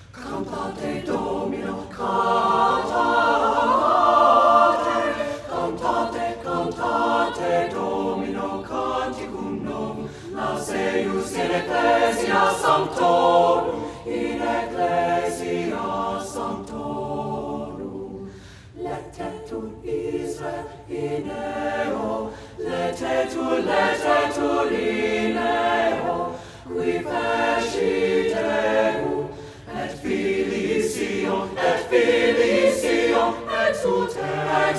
Cantate Domino, cantate, cantate, cantate Domino, canticum novum, lauseus in ecclesia sanctorum, in ecclesia sanctorum. Letetur Israel in eo, letetur in eo, qui fecit Deum, et Filision, et tutelum.